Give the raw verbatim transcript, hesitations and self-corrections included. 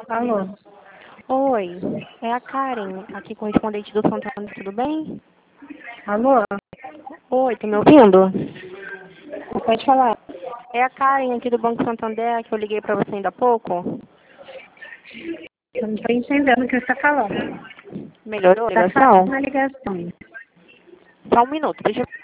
Alô? Oi, é a Karen, aqui correspondente do Santander, tudo bem? Alô? Oi, tá me ouvindo? Pode falar. É a Karen aqui do Banco Santander, que eu liguei pra você ainda há pouco. Eu não estou entendendo o que você está falando. Melhorou a Está ligação? falando a ligação. Só um minuto, deixa eu...